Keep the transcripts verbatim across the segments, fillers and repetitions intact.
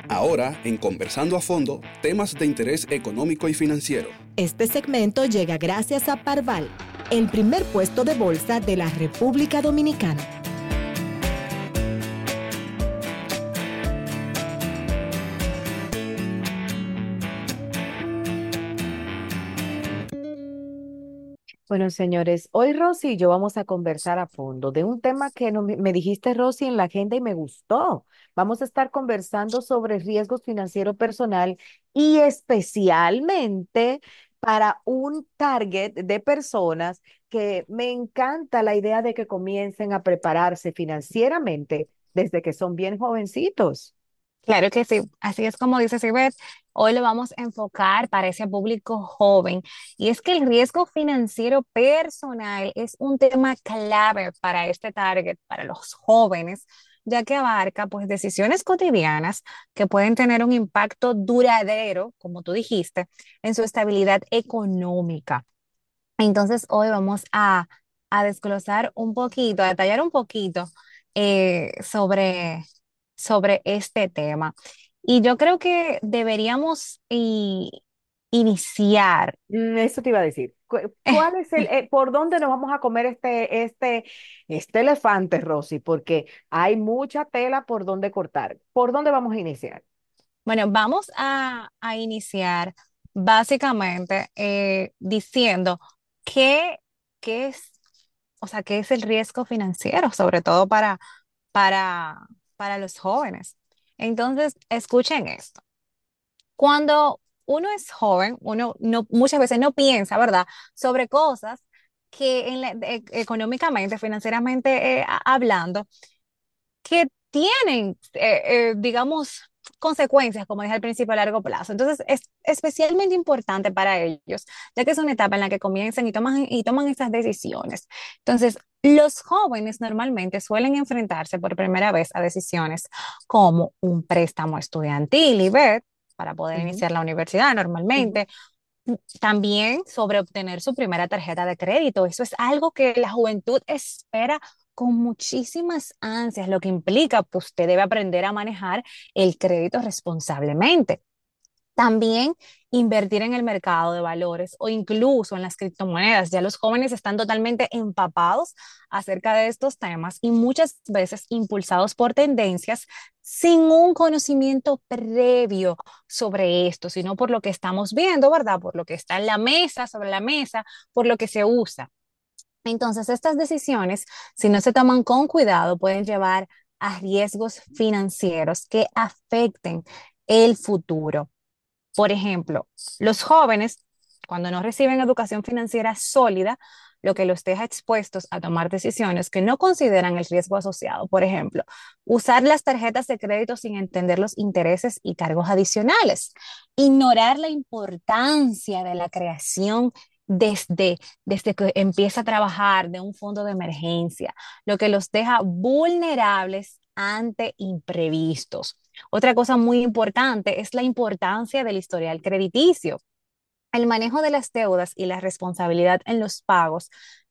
Ahora, en Conversando a Fondo, temas de interés económico y financiero. Este segmento llega gracias a Parval, el primer puesto de bolsa de la República Dominicana. Bueno, señores, hoy Rosy y yo vamos a conversar a fondo de un tema que no, me me dijiste, Rosy, en la agenda y me gustó. Vamos a estar conversando sobre riesgos financieros personal y especialmente para un target de personas que me encanta la idea de que comiencen a prepararse financieramente desde que son bien jovencitos. Claro que sí, así es como dice Sibeth. Hoy lo vamos a enfocar para ese público joven. Y es que el riesgo financiero personal es un tema clave para este target, para los jóvenes, ya que abarca pues decisiones cotidianas que pueden tener un impacto duradero, como tú dijiste, en su estabilidad económica. Entonces hoy vamos a, a desglosar un poquito, a detallar un poquito eh, sobre, sobre este tema. Y yo creo que deberíamos i- iniciar. Mm, Eso te iba a decir. Cu- ¿Cuál es el, eh, por dónde nos vamos a comer este, este, este elefante, Rosy? Porque hay mucha tela por donde cortar. ¿Por dónde vamos a iniciar? Bueno, vamos a, a iniciar básicamente eh, diciendo qué, qué es, o sea, qué es el riesgo financiero, sobre todo para, para, para los jóvenes. Entonces, escuchen esto. Cuando uno es joven, uno no, muchas veces no piensa, ¿verdad?, sobre cosas que en la- e- económicamente, financieramente eh, a- hablando, que tienen, eh, eh, digamos, consecuencias, como dije al principio, a largo plazo. Entonces, es especialmente importante para ellos, ya que es una etapa en la que comienzan y toman, y toman estas decisiones. Entonces, los jóvenes normalmente suelen enfrentarse por primera vez a decisiones como un préstamo estudiantil, y ver, para poder Ujú, iniciar la universidad ujú. normalmente. También sobre obtener su primera tarjeta de crédito. Eso es algo que la juventud espera con muchísimas ansias, lo que implica que usted debe aprender a manejar el crédito responsablemente. También invertir en el mercado de valores o incluso en las criptomonedas. Ya los jóvenes están totalmente empapados acerca de estos temas y muchas veces impulsados por tendencias sin un conocimiento previo sobre esto, sino por lo que estamos viendo, ¿verdad? Por lo que está en la mesa, sobre la mesa, por lo que se usa. Entonces, estas decisiones, si no se toman con cuidado, pueden llevar a riesgos financieros que afecten el futuro. Por ejemplo, los jóvenes, cuando no reciben educación financiera sólida, lo que los deja expuestos a tomar decisiones que no consideran el riesgo asociado. Por ejemplo, usar las tarjetas de crédito sin entender los intereses y cargos adicionales. Ignorar la importancia de la creación desde, desde que empieza a trabajar de un fondo de emergencia, lo que los deja vulnerables ante imprevistos. Otra cosa muy importante es la importancia del historial crediticio. El manejo de las deudas y la responsabilidad en los pagos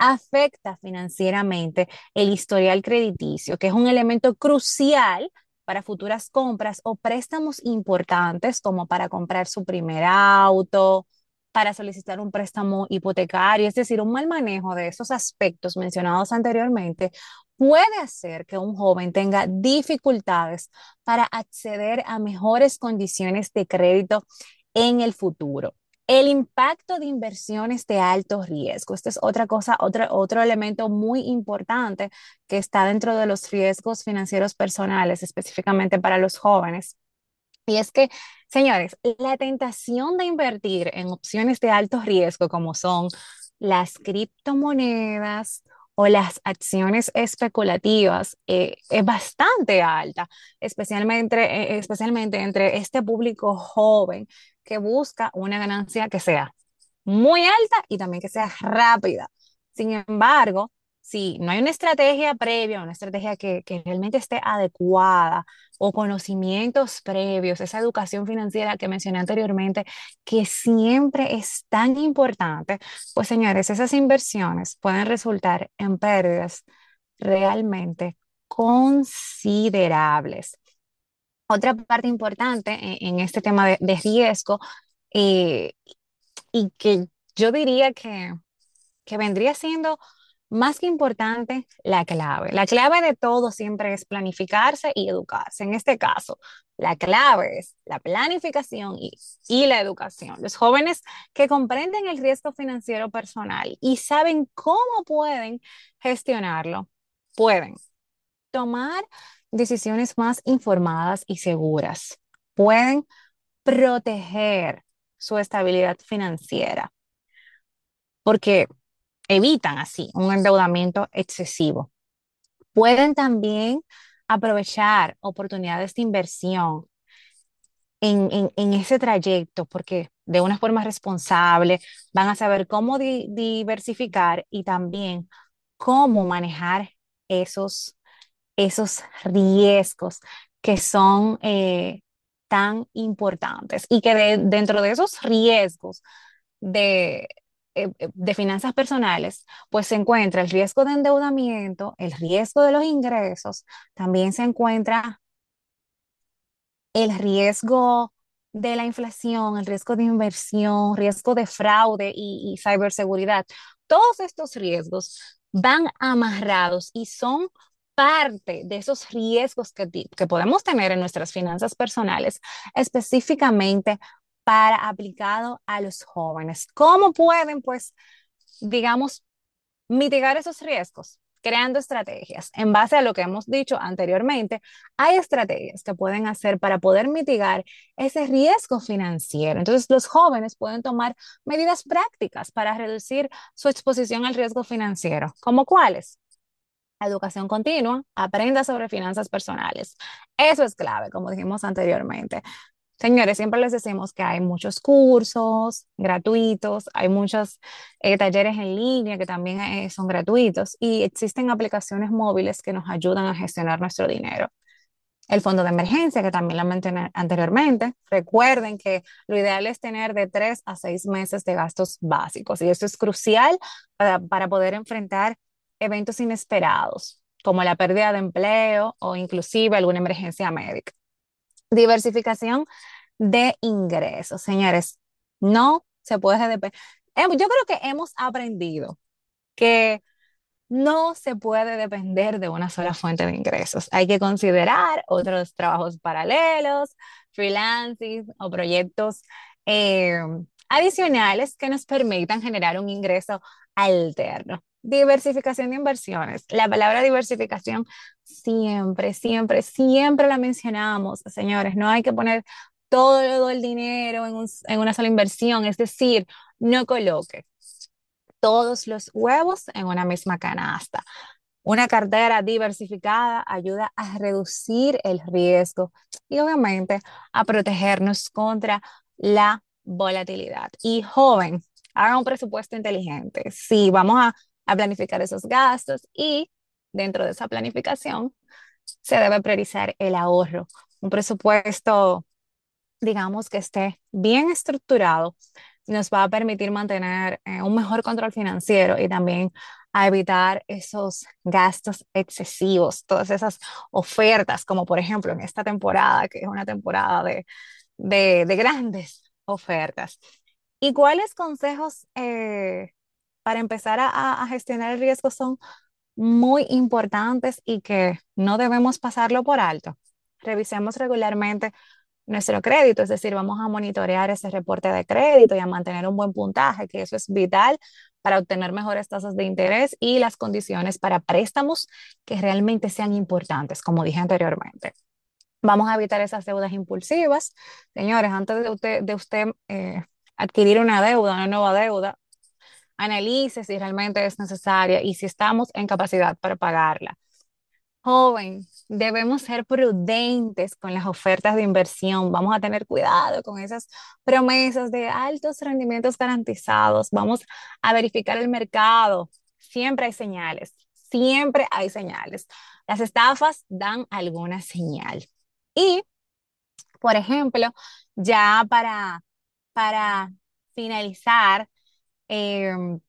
afecta financieramente el historial crediticio, que es un elemento crucial para futuras compras o préstamos importantes, como para comprar su primer auto, para solicitar un préstamo hipotecario. Es decir, un mal manejo de esos aspectos mencionados anteriormente puede hacer que un joven tenga dificultades para acceder a mejores condiciones de crédito en el futuro. El impacto de inversiones de alto riesgo. Esta es otra cosa, otro, otro elemento muy importante que está dentro de los riesgos financieros personales, específicamente para los jóvenes. Y es que, señores, la tentación de invertir en opciones de alto riesgo, como son las criptomonedas o las acciones especulativas, eh, es bastante alta, especialmente, eh, especialmente entre este público joven que busca una ganancia que sea muy alta y también que sea rápida. Sin embargo, si no hay una estrategia previa, una estrategia que, que realmente esté adecuada o conocimientos previos, esa educación financiera que mencioné anteriormente, que siempre es tan importante, pues señores, esas inversiones pueden resultar en pérdidas realmente considerables. Otra parte importante en, en este tema de, de riesgo, eh, y que yo diría que, que vendría siendo más que importante la clave. La clave de todo siempre es planificarse y educarse. En este caso, la clave es la planificación y, y la educación. Los jóvenes que comprenden el riesgo financiero personal y saben cómo pueden gestionarlo, pueden tomar decisiones más informadas y seguras. Pueden proteger su estabilidad financiera porque evitan así un endeudamiento excesivo. Pueden también aprovechar oportunidades de inversión en, en, en ese trayecto porque de una forma responsable van a saber cómo di- diversificar y también cómo manejar esos esos riesgos que son eh, tan importantes y que de- dentro de esos riesgos de, eh, eh, de finanzas personales, pues se encuentra el riesgo de endeudamiento, el riesgo de los ingresos, también se encuentra el riesgo de la inflación, el riesgo de inversión, riesgo de fraude y, y ciberseguridad. Todos estos riesgos van amarrados y son parte de esos riesgos que, ti- que podemos tener en nuestras finanzas personales, específicamente para aplicado a los jóvenes. ¿Cómo pueden, pues, digamos, mitigar esos riesgos? Creando estrategias. En base a lo que hemos dicho anteriormente, hay estrategias que pueden hacer para poder mitigar ese riesgo financiero. Entonces, los jóvenes pueden tomar medidas prácticas para reducir su exposición al riesgo financiero. ¿Cómo cuáles? Educación continua, aprenda sobre finanzas personales. Eso es clave, como dijimos anteriormente. Señores, siempre les decimos que hay muchos cursos gratuitos, hay muchos eh, talleres en línea que también eh, son gratuitos y existen aplicaciones móviles que nos ayudan a gestionar nuestro dinero. El fondo de emergencia, que también lo mencioné anteriormente. Recuerden que lo ideal es tener de tres a seis meses de gastos básicos y eso es crucial para, para poder enfrentar eventos inesperados, como la pérdida de empleo o inclusive alguna emergencia médica. Diversificación de ingresos, señores. No se puede depender. Yo creo que hemos aprendido que no se puede depender de una sola fuente de ingresos. Hay que considerar otros trabajos paralelos, freelancing o proyectos eh, adicionales que nos permitan generar un ingreso alterno. Diversificación de inversiones. La palabra diversificación siempre, siempre, siempre la mencionamos, señores. No hay que poner todo el dinero en, un- en una sola inversión, es decir, no coloque todos los huevos en una misma canasta. Una cartera diversificada ayuda a reducir el riesgo y obviamente a protegernos contra la volatilidad. Y joven, haga un presupuesto inteligente. Sí, vamos a, a planificar esos gastos y dentro de esa planificación se debe priorizar el ahorro. Un presupuesto, digamos, que esté bien estructurado, nos va a permitir mantener eh, un mejor control financiero y también a evitar esos gastos excesivos, todas esas ofertas, como por ejemplo en esta temporada, que es una temporada de, de, de grandes ofertas. ¿Y cuáles consejos eh, para empezar a, a gestionar el riesgo son muy importantes y que no debemos pasarlo por alto? Revisemos regularmente nuestro crédito, es decir, vamos a monitorear ese reporte de crédito y a mantener un buen puntaje, que eso es vital para obtener mejores tasas de interés y las condiciones para préstamos que realmente sean importantes, como dije anteriormente. Vamos a evitar esas deudas impulsivas. Señores, antes de usted, de usted eh, adquirir una deuda, una nueva deuda, analice si realmente es necesaria y si estamos en capacidad para pagarla. Joven, debemos ser prudentes con las ofertas de inversión. Vamos a tener cuidado con esas promesas de altos rendimientos garantizados. Vamos a verificar el mercado. Siempre hay señales, siempre hay señales. Las estafas dan alguna señal. Y, por ejemplo, ya para, para finalizar, em,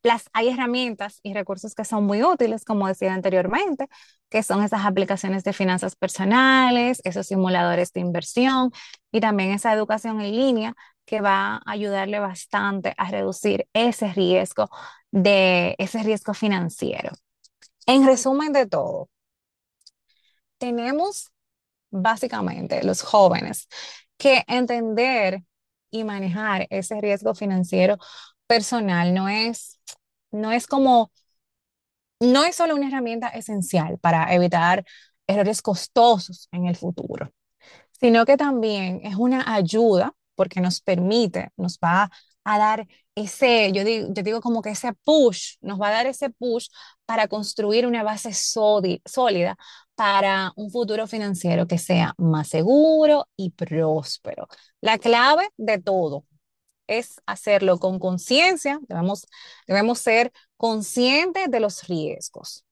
Las, hay herramientas y recursos que son muy útiles, como decía anteriormente, que son esas aplicaciones de finanzas personales, esos simuladores de inversión y también esa educación en línea que va a ayudarle bastante a reducir ese riesgo de ese riesgo financiero. En resumen de todo, tenemos básicamente los jóvenes que entender y manejar ese riesgo financiero personal no es, no es como, no es solo una herramienta esencial para evitar errores costosos en el futuro, sino que también es una ayuda porque nos permite, nos va a dar ese, yo digo, yo digo como que ese push, nos va a dar ese push para construir una base sódi- sólida para un futuro financiero que sea más seguro y próspero. La clave de todo es hacerlo con conciencia, debemos, debemos ser conscientes de los riesgos,